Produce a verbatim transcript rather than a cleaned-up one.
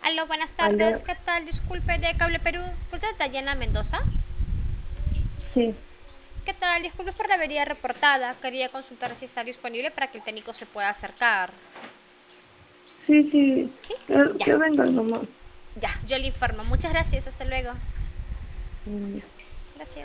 Aló, buenas tardes. Aló, ¿Qué tal? Disculpe, de Cable Perú. ¿Usted es Dayana Mendoza? sí, ¿Qué tal? Disculpe por la avería reportada. Quería consultar si está disponible para que el técnico se pueda acercar. sí, sí, ¿Sí? que, Ya, que venga nomás. ya, yo le informo. Muchas gracias. Hasta luego. Mm,